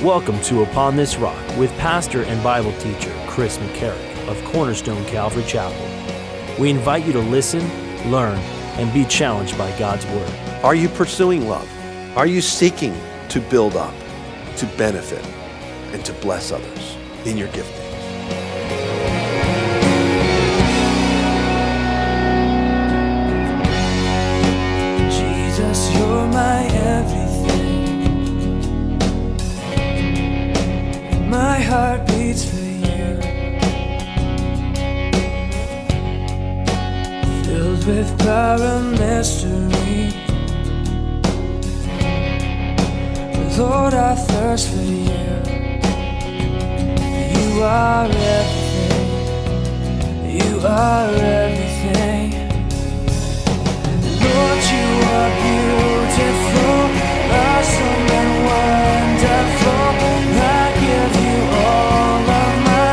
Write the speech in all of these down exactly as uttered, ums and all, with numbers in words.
Welcome to Upon This Rock with pastor and Bible teacher Chris McCarrick of Cornerstone Calvary Chapel. We invite you to listen, learn, and be challenged by God's Word. Are you pursuing love? Are you seeking to build up, to benefit, and to bless others in your gifting? Jesus, you're my everything. My heart beats for you. Filled with power and mystery. Lord, I thirst for you. You are everything. You are everything. Lord, you are beautiful, awesome and wonderful. I give you all of my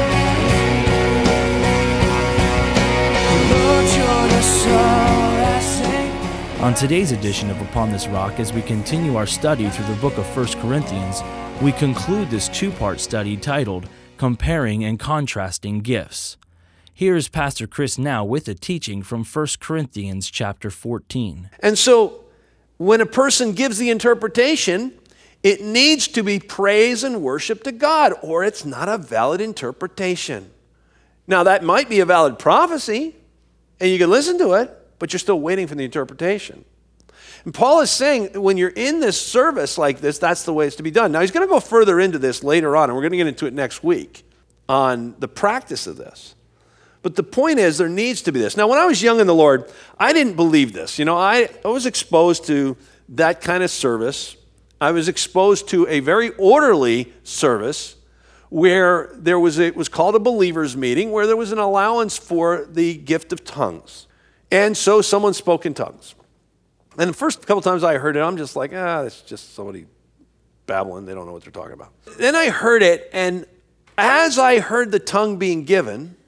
Lord, you're the song I sing. On today's edition of Upon This Rock, as we continue our study through the book of First Corinthians, we conclude this two-part study titled Comparing and Contrasting Gifts. Here's Pastor Chris now with a teaching from First Corinthians chapter fourteen. And so when a person gives the interpretation, it needs to be praise and worship to God, or it's not a valid interpretation. Now, that might be a valid prophecy, and you can listen to it, but you're still waiting for the interpretation. And Paul is saying when you're in this service like this, that's the way it's to be done. Now, he's going to go further into this later on, and we're going to get into it next week on the practice of this. But the point is, there needs to be this. Now, when I was young in the Lord, I didn't believe this. You know, I, I was exposed to that kind of service. I was exposed to a very orderly service where there was a, it was called a believers meeting, where there was an allowance for the gift of tongues. And so someone spoke in tongues. And the first couple times I heard it, I'm just like, ah, it's just somebody babbling. They don't know what they're talking about. Then I heard it, and as I heard the tongue being given,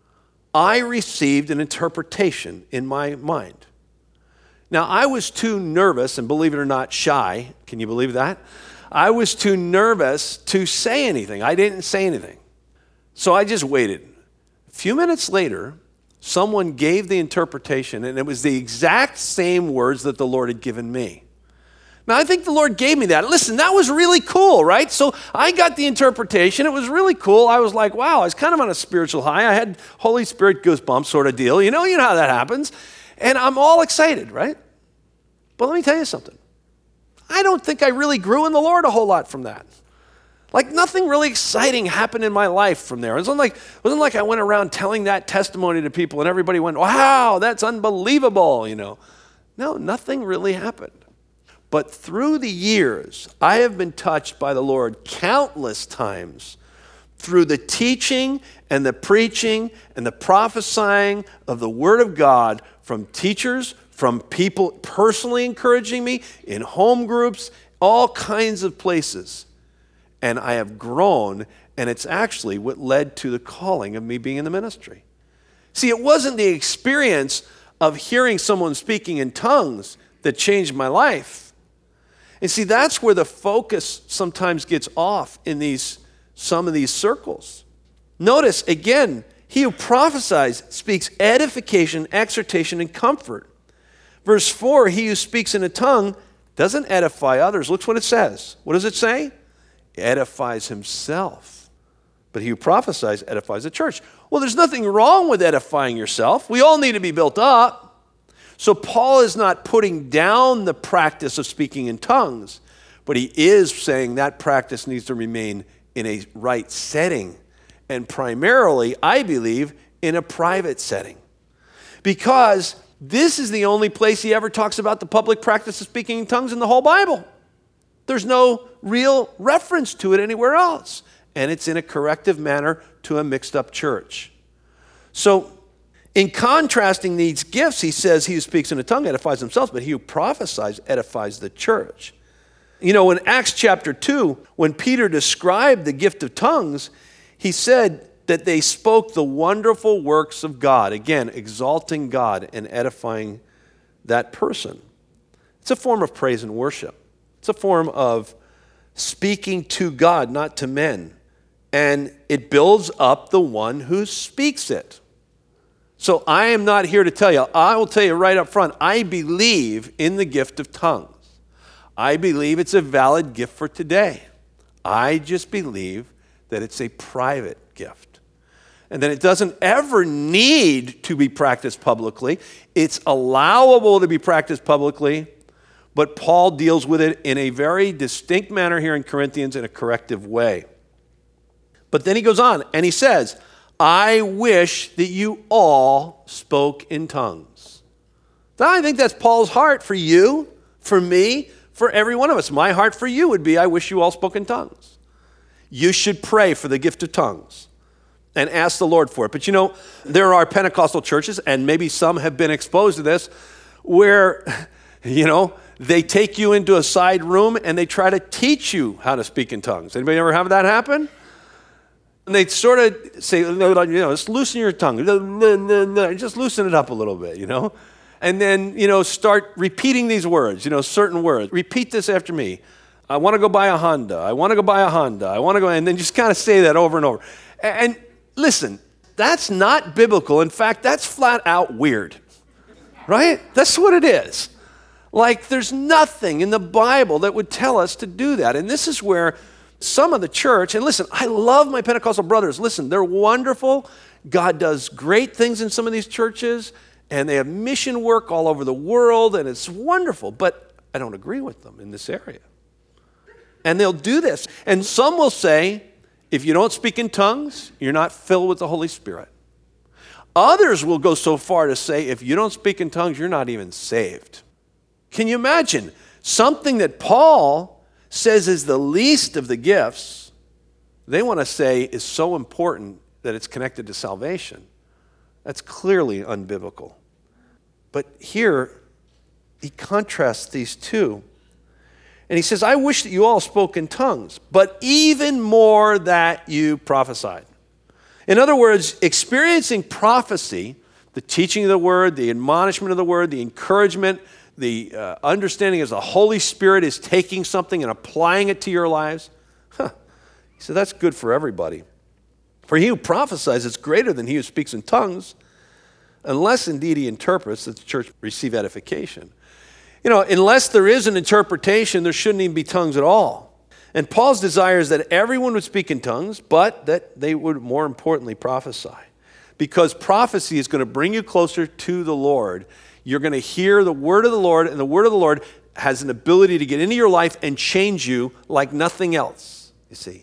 I received an interpretation in my mind. Now, I was too nervous, and believe it or not, shy. Can you believe that? I was too nervous to say anything. I didn't say anything. So I just waited. A few minutes later, someone gave the interpretation, and it was the exact same words that the Lord had given me. Now, I think the Lord gave me that. Listen, that was really cool, right? So I got the interpretation. It was really cool. I was like, wow, I was kind of on a spiritual high. I had Holy Spirit goosebumps sort of deal. You know, you know how that happens. And I'm all excited, right? But let me tell you something. I don't think I really grew in the Lord a whole lot from that. Like, nothing really exciting happened in my life from there. It wasn't like, it wasn't like I went around telling that testimony to people and everybody went, wow, that's unbelievable, you know. No, nothing really happened. But through the years, I have been touched by the Lord countless times through the teaching and the preaching and the prophesying of the Word of God from teachers, from people personally encouraging me, in home groups, all kinds of places. And I have grown, and it's actually what led to the calling of me being in the ministry. See, it wasn't the experience of hearing someone speaking in tongues that changed my life. And see, that's where the focus sometimes gets off in these some of these circles. Notice, again, he who prophesies speaks edification, exhortation, and comfort. Verse four, he who speaks in a tongue doesn't edify others. Look what it says. What does it say? He edifies himself. But he who prophesies edifies the church. Well, there's nothing wrong with edifying yourself. We all need to be built up. So Paul is not putting down the practice of speaking in tongues, but he is saying that practice needs to remain in a right setting, and primarily, I believe, in a private setting. Because this is the only place he ever talks about the public practice of speaking in tongues in the whole Bible. There's no real reference to it anywhere else, and it's in a corrective manner to a mixed-up church. So, in contrasting these gifts, he says he who speaks in a tongue edifies himself, but he who prophesies edifies the church. You know, in Acts chapter two, when Peter described the gift of tongues, he said that they spoke the wonderful works of God. Again, exalting God and edifying that person. It's a form of praise and worship. It's a form of speaking to God, not to men. And it builds up the one who speaks it. So I am not here to tell you. I will tell you right up front, I believe in the gift of tongues. I believe it's a valid gift for today. I just believe that it's a private gift. And that it doesn't ever need to be practiced publicly. It's allowable to be practiced publicly, but Paul deals with it in a very distinct manner here in Corinthians in a corrective way. But then he goes on and he says, I wish that you all spoke in tongues. I think that's Paul's heart for you, for me, for every one of us. My heart for you would be, I wish you all spoke in tongues. You should pray for the gift of tongues and ask the Lord for it. But you know, there are Pentecostal churches, and maybe some have been exposed to this, where, you know, they take you into a side room and they try to teach you how to speak in tongues. Anybody ever have that happen? And they sort of say, you know, just loosen your tongue. Just loosen it up a little bit, you know. And then, you know, start repeating these words, you know, certain words. Repeat this after me. I want to go buy a Honda. I want to go buy a Honda. I want to go, and then just kind of say that over and over. And listen, that's not biblical. In fact, that's flat out weird, right? That's what it is. Like, there's nothing in the Bible that would tell us to do that. And this is where some of the church, and listen, I love my Pentecostal brothers. Listen, they're wonderful. God does great things in some of these churches, and they have mission work all over the world, and it's wonderful. But I don't agree with them in this area. And they'll do this. And some will say, if you don't speak in tongues, you're not filled with the Holy Spirit. Others will go so far to say, if you don't speak in tongues, you're not even saved. Can you imagine? Something that Paul says is the least of the gifts, they want to say is so important that it's connected to salvation. That's clearly unbiblical. But here, he contrasts these two. And he says, I wish that you all spoke in tongues, but even more that you prophesied. In other words, experiencing prophecy, the teaching of the word, the admonishment of the word, the encouragement, the uh, understanding as the Holy Spirit is taking something and applying it to your lives. Huh. He said, that's good for everybody. For he who prophesies is greater than he who speaks in tongues, unless indeed he interprets, that the church receive edification. You know, unless there is an interpretation, there shouldn't even be tongues at all. And Paul's desire is that everyone would speak in tongues, but that they would more importantly prophesy. Because prophecy is going to bring you closer to the Lord. You're going to hear the word of the Lord, and the word of the Lord has an ability to get into your life and change you like nothing else, you see.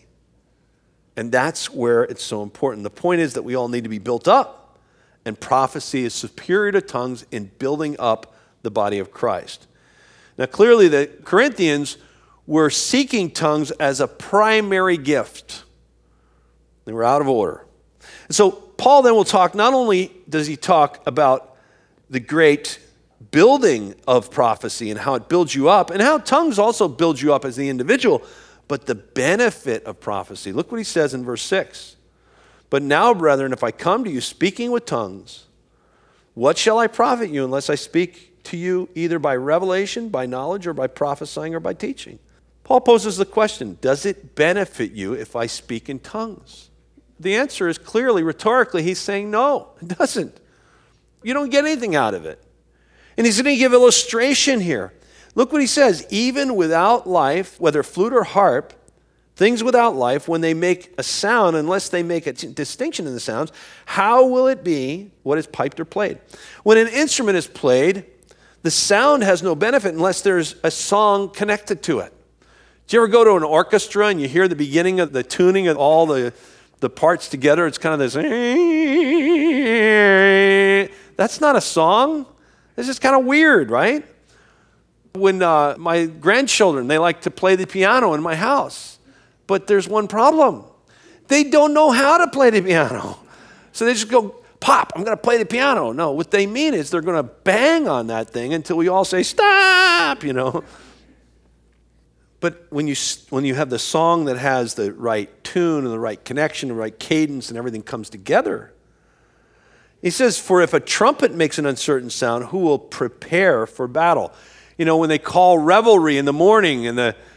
And that's where it's so important. The point is that we all need to be built up, and prophecy is superior to tongues in building up the body of Christ. Now, clearly, the Corinthians were seeking tongues as a primary gift. They were out of order. And so Paul then will talk, not only does he talk about the great building of prophecy and how it builds you up, and how tongues also build you up as the individual, but the benefit of prophecy. Look what he says in verse six. But now, brethren, if I come to you speaking with tongues, what shall I profit you unless I speak to you either by revelation, by knowledge, or by prophesying, or by teaching? Paul poses the question, does it benefit you if I speak in tongues? The answer is clearly, rhetorically, he's saying no, it doesn't. You don't get anything out of it. And he's going to give illustration here. Look what he says. Even without life, whether flute or harp, things without life, when they make a sound, unless they make a t- distinction in the sounds, how will it be what is piped or played? When an instrument is played, the sound has no benefit unless there's a song connected to it. Do you ever go to an orchestra and you hear the beginning of the tuning of all the, the parts together? It's kind of this... That's not a song. It's just kind of weird, right? When uh, my grandchildren, they like to play the piano in my house. But there's one problem. They don't know how to play the piano. So they just go, pop, I'm going to play the piano. No, what they mean is they're going to bang on that thing until we all say, stop, you know. But when you when you have the song that has the right tune and the right connection, the right cadence, and everything comes together, he says, for if a trumpet makes an uncertain sound, who will prepare for battle? You know, when they call revelry in the morning and the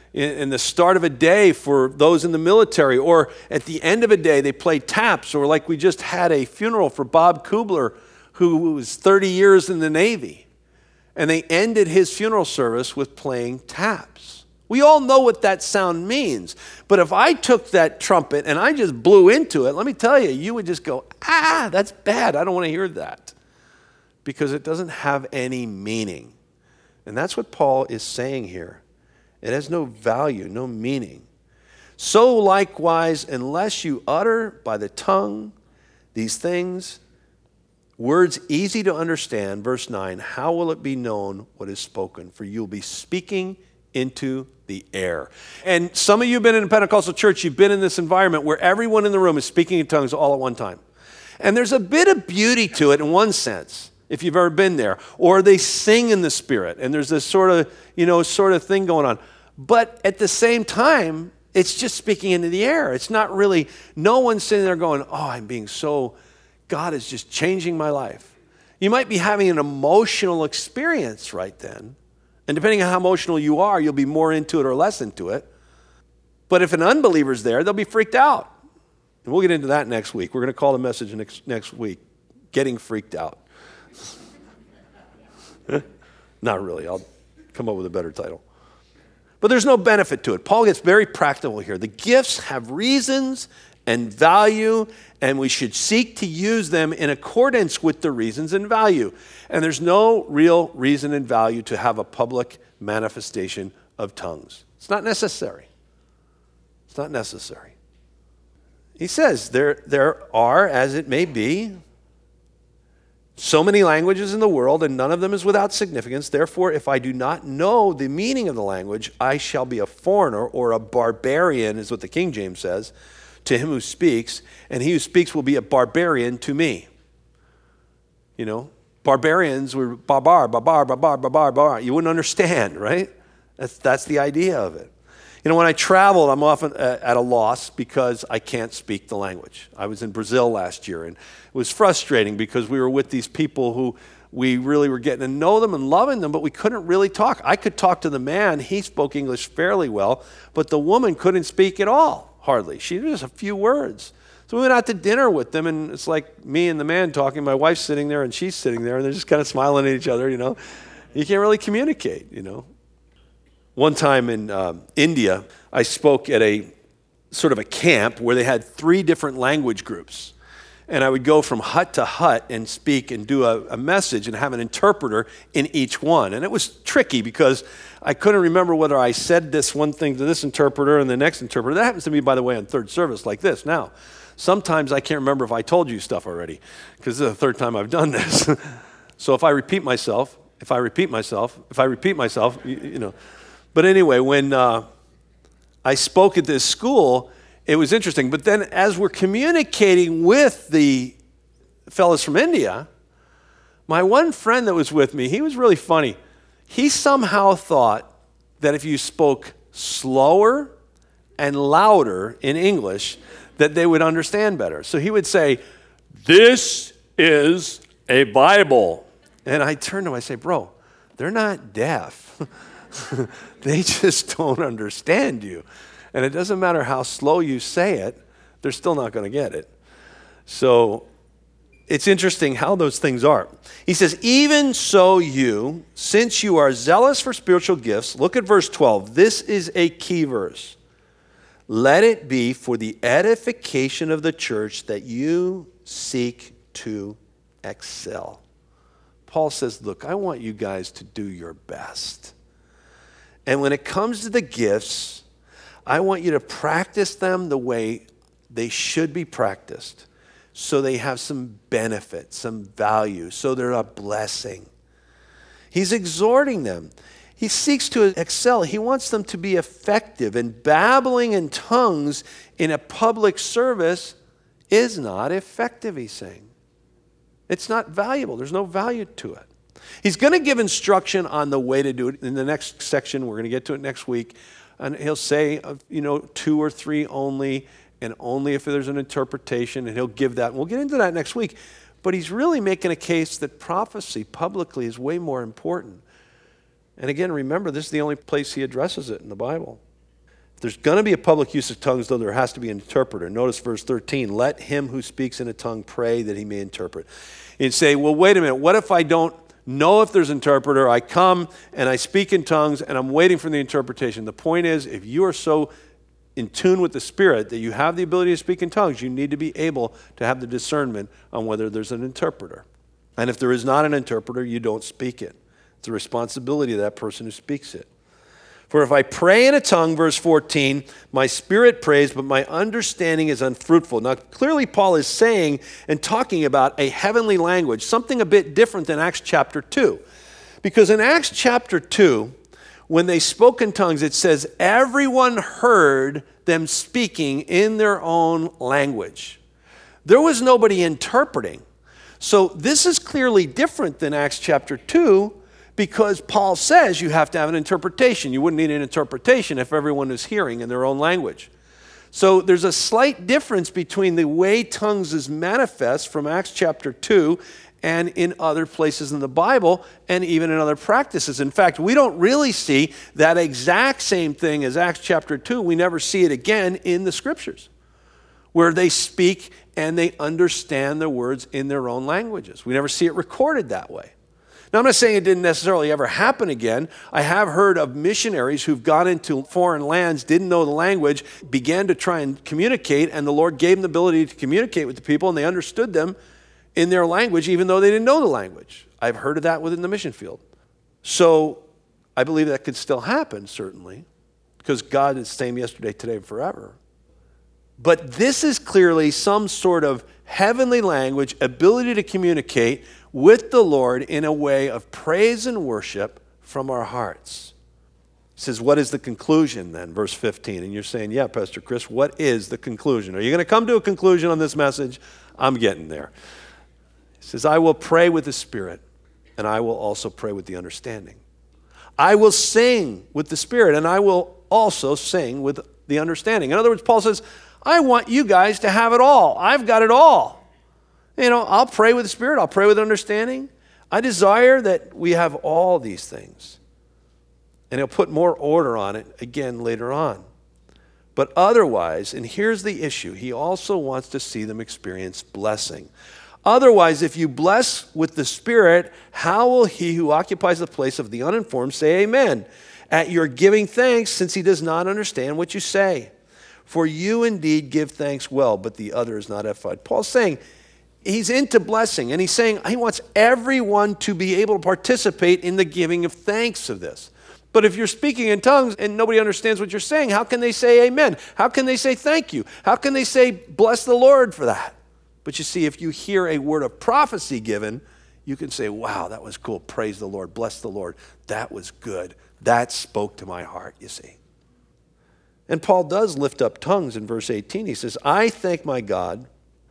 in, in the start of a day for those in the military, or at the end of a day they play taps, or like we just had a funeral for Bob Kubler, who was thirty years in the Navy, and they ended his funeral service with playing taps. We all know what that sound means, but if I took that trumpet and I just blew into it, let me tell you, you would just go, ah, that's bad. I don't want to hear that, because it doesn't have any meaning. And that's what Paul is saying here. It has no value, no meaning. So likewise, unless you utter by the tongue these things, words easy to understand, verse nine, how will it be known what is spoken? For you'll be speaking into the air. And some of you have been in a Pentecostal church, you've been in this environment where everyone in the room is speaking in tongues all at one time. And there's a bit of beauty to it in one sense, if you've ever been there. Or they sing in the Spirit, and there's this sort of, you know, sort of thing going on. But at the same time, it's just speaking into the air. It's not really, no one's sitting there going, oh, I'm being so, God is just changing my life. You might be having an emotional experience right then. And depending on how emotional you are, you'll be more into it or less into it. But if an unbeliever's there, they'll be freaked out. And we'll get into that next week. We're going to call the message next, next week, Getting Freaked Out. Not really. I'll come up with a better title. But there's no benefit to it. Paul gets very practical here. The gifts have reasons and value, and we should seek to use them in accordance with the reasons and value. And there's no real reason and value to have a public manifestation of tongues. It's not necessary. It's not necessary. He says there, there are, as it may be, so many languages in the world, and none of them is without significance. Therefore, if I do not know the meaning of the language, I shall be a foreigner or a barbarian, is what the King James says, to him who speaks, and he who speaks will be a barbarian to me. You know, barbarians were barbar, barbar, barbar, barbar, barbar. You wouldn't understand, right? That's, that's the idea of it. You know, when I travel, I'm often at a loss because I can't speak the language. I was in Brazil last year, and it was frustrating because we were with these people who we really were getting to know them and loving them, but we couldn't really talk. I could talk to the man. He spoke English fairly well, but the woman couldn't speak at all, hardly. She was just a few words. So we went out to dinner with them, and it's like me and the man talking. My wife's sitting there, and she's sitting there, and they're just kind of smiling at each other, you know. You can't really communicate, you know. One time in uh, India, I spoke at a sort of a camp where they had three different language groups. And I would go from hut to hut and speak and do a, a message and have an interpreter in each one. And it was tricky because I couldn't remember whether I said this one thing to this interpreter and the next interpreter. That happens to me, by the way, on third service like this. Now, sometimes I can't remember if I told you stuff already because this is the third time I've done this. So if I repeat myself, if I repeat myself, if I repeat myself, you, you know. But anyway, when uh, I spoke at this school, it was interesting. But then as we're communicating with the fellows from India, my one friend that was with me, he was really funny. He somehow thought that if you spoke slower and louder in English, that they would understand better. So he would say, "This is a Bible." And I turned to him, I say, "Bro, they're not deaf." They just don't understand you. And it doesn't matter how slow you say it, they're still not going to get it. So it's interesting how those things are. He says, even so you, since you are zealous for spiritual gifts, look at verse twelve. This is a key verse. Let it be for the edification of the church that you seek to excel. Paul says, look, I want you guys to do your best. And when it comes to the gifts, I want you to practice them the way they should be practiced so they have some benefit, some value, so they're a blessing. He's exhorting them. He seeks to excel. He wants them to be effective. And babbling in tongues in a public service is not effective, he's saying. It's not valuable. There's no value to it. He's going to give instruction on the way to do it in the next section. We're going to get to it next week. And he'll say, you know, two or three only, and only if there's an interpretation, and he'll give that. And we'll get into that next week. But he's really making a case that prophecy publicly is way more important. And again, remember, this is the only place he addresses it in the Bible. If there's going to be a public use of tongues, though, there has to be an interpreter. Notice verse thirteen, let him who speaks in a tongue pray that he may interpret. You'd say, well, wait a minute, what if I don't know if there's an interpreter? I come and I speak in tongues and I'm waiting for the interpretation. The point is, if you are so in tune with the Spirit that you have the ability to speak in tongues, you need to be able to have the discernment on whether there's an interpreter. And if there is not an interpreter, you don't speak it. It's the responsibility of that person who speaks it. For if I pray in a tongue, verse fourteen, my spirit prays, but my understanding is unfruitful. Now, clearly Paul is saying and talking about a heavenly language, something a bit different than Acts chapter two. Because in Acts chapter two, when they spoke in tongues, it says everyone heard them speaking in their own language. There was nobody interpreting. So this is clearly different than Acts chapter two, because Paul says you have to have an interpretation. You wouldn't need an interpretation if everyone is hearing in their own language. So there's a slight difference between the way tongues is manifest from Acts chapter two and in other places in the Bible and even in other practices. In fact, we don't really see that exact same thing as Acts chapter two. We never see it again in the Scriptures, where they speak and they understand the words in their own languages. We never see it recorded that way. Now, I'm not saying it didn't necessarily ever happen again. I have heard of missionaries who've gone into foreign lands, didn't know the language, began to try and communicate, and the Lord gave them the ability to communicate with the people, and they understood them in their language, even though they didn't know the language. I've heard of that within the mission field. So I believe that could still happen, certainly, because God is the same yesterday, today, and forever. But this is clearly some sort of heavenly language, ability to communicate with the Lord in a way of praise and worship from our hearts. He says, what is the conclusion then? Verse fifteen. And you're saying, yeah, Pastor Chris, what is the conclusion? Are you going to come to a conclusion on this message? I'm getting there. He says, I will pray with the Spirit, and I will also pray with the understanding. I will sing with the Spirit, and I will also sing with the understanding. In other words, Paul says, I want you guys to have it all. I've got it all. You know, I'll pray with the Spirit. I'll pray with understanding. I desire that we have all these things. And he'll put more order on it again later on. But otherwise, and here's the issue, he also wants to see them experience blessing. Otherwise, if you bless with the Spirit, how will he who occupies the place of the uninformed say amen at your giving thanks, since he does not understand what you say? For you indeed give thanks well, but the other is not edified. Paul's saying, he's into blessing, and he's saying he wants everyone to be able to participate in the giving of thanks of this. But if you're speaking in tongues and nobody understands what you're saying, how can they say amen? How can they say thank you? How can they say bless the Lord for that? But you see, if you hear a word of prophecy given, you can say, wow, that was cool. Praise the Lord. Bless the Lord. That was good. That spoke to my heart, you see. And Paul does lift up tongues in verse eighteen. He says, I thank my God,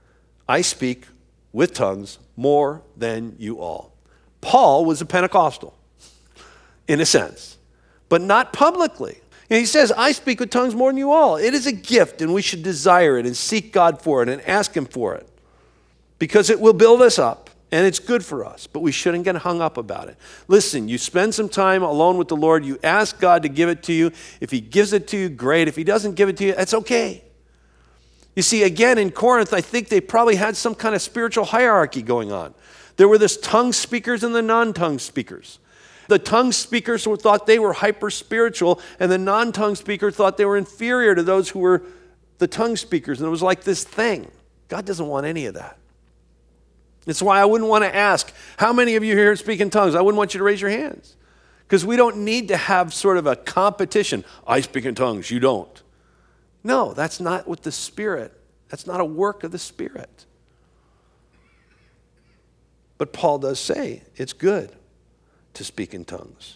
I speak with tongues more than you all. Paul was a Pentecostal, in a sense, but not publicly. And he says, I speak with tongues more than you all. It is a gift, and we should desire it and seek God for it and ask him for it, because it will build us up, and it's good for us, but we shouldn't get hung up about it. Listen, you spend some time alone with the Lord. You ask God to give it to you. If he gives it to you, great. If he doesn't give it to you, that's okay. You see, again, in Corinth, I think they probably had some kind of spiritual hierarchy going on. There were the tongue speakers and the non-tongue speakers. The tongue speakers thought they were hyper-spiritual, and the non-tongue speaker thought they were inferior to those who were the tongue speakers. And it was like this thing. God doesn't want any of that. It's why I wouldn't want to ask, how many of you here speak in tongues? I wouldn't want you to raise your hands, because we don't need to have sort of a competition. I speak in tongues, you don't. No, that's not what the Spirit, that's not a work of the Spirit. But Paul does say it's good to speak in tongues.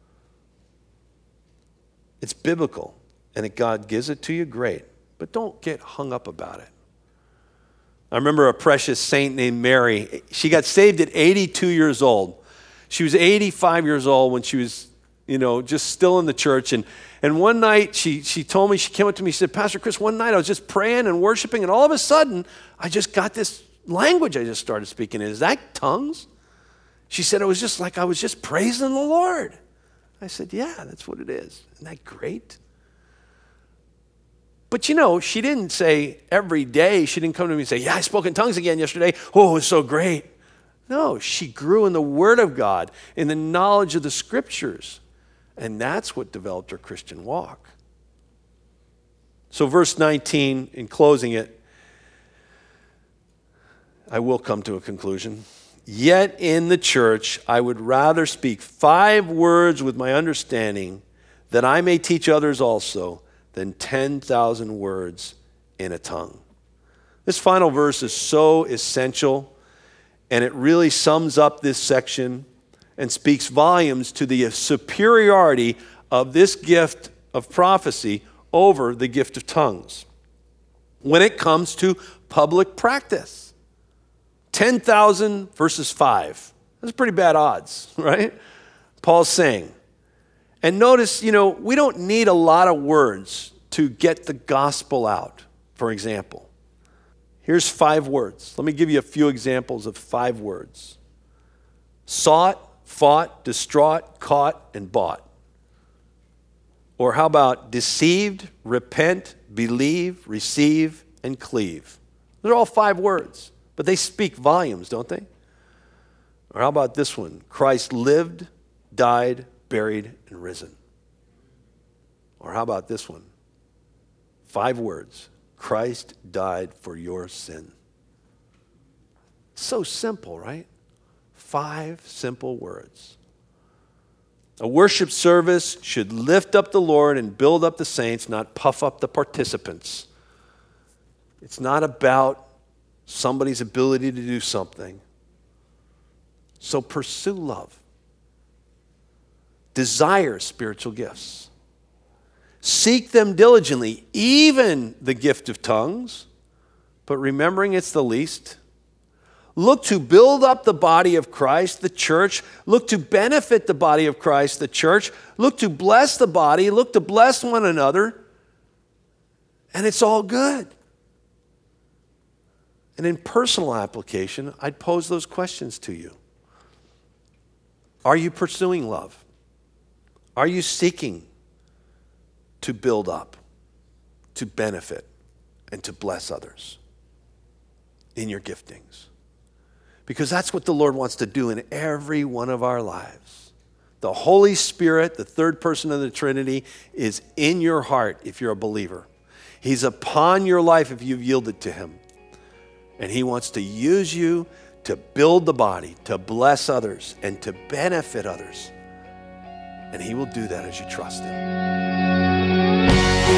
It's biblical, and if God gives it to you, great. But don't get hung up about it. I remember a precious saint named Mary. She got saved at eighty-two years old. She was eighty-five years old when she was, you know, just still in the church. And, and one night she, she told me, she came up to me, she said, Pastor Chris, one night I was just praying and worshiping, and all of a sudden I just got this language I just started speaking in. Is that tongues? She said, it was just like I was just praising the Lord. I said, yeah, that's what it is. Isn't that great? But you know, she didn't say every day, she didn't come to me and say, yeah, I spoke in tongues again yesterday. Oh, it was so great. No, she grew in the Word of God, in the knowledge of the Scriptures. And that's what developed her Christian walk. So verse nineteen, in closing it, I will come to a conclusion. Yet in the church, I would rather speak five words with my understanding that I may teach others also than ten thousand words in a tongue. This final verse is so essential, and it really sums up this section and speaks volumes to the superiority of this gift of prophecy over the gift of tongues. When it comes to public practice, ten thousand versus five. That's pretty bad odds, right? Paul's saying. And notice, you know, we don't need a lot of words to get the gospel out, for example. Here's five words. Let me give you a few examples of five words. Sought, fought, distraught, caught, and bought. Or how about deceived, repent, believe, receive, and cleave? They're all five words, but they speak volumes, don't they? Or how about this one? Christ lived, died, buried, and risen. Or how about this one? Five words. Christ died for your sin. So simple, right? Five simple words. A worship service should lift up the Lord and build up the saints, not puff up the participants. It's not about somebody's ability to do something. So pursue love. Desire spiritual gifts. Seek them diligently, even the gift of tongues, but remembering it's the least. Look to build up the body of Christ, the church. Look to benefit the body of Christ, the church. Look to bless the body. Look to bless one another. And it's all good. And in personal application, I'd pose those questions to you. Are you pursuing love? Are you seeking to build up, to benefit, and to bless others in your giftings? Because that's what the Lord wants to do in every one of our lives. The Holy Spirit, the third person of the Trinity, is in your heart if you're a believer. He's upon your life if you've yielded to Him. And He wants to use you to build the body, to bless others, and to benefit others. And He will do that as you trust Him.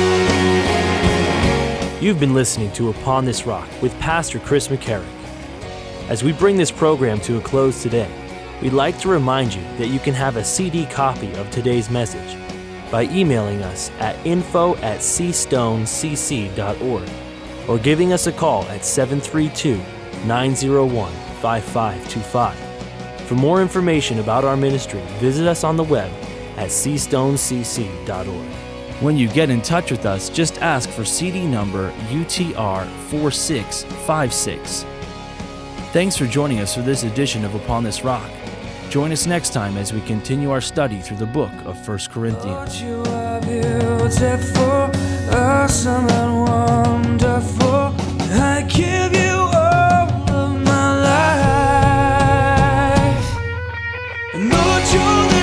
You've been listening to Upon This Rock with Pastor Chris McCarrick. As we bring this program to a close today, we'd like to remind you that you can have a C D copy of today's message by emailing us at info at c stone c c dot org or giving us a call at seven three two, nine zero one, five five two five. For more information about our ministry, visit us on the web at c stone c c dot org. When you get in touch with us, just ask for C D number U T R four six five six. Thanks for joining us for this edition of Upon This Rock. Join us next time as we continue our study through the book of First Corinthians. Lord, you are beautiful, awesome and wonderful. I give you all of my life. And Lord, you're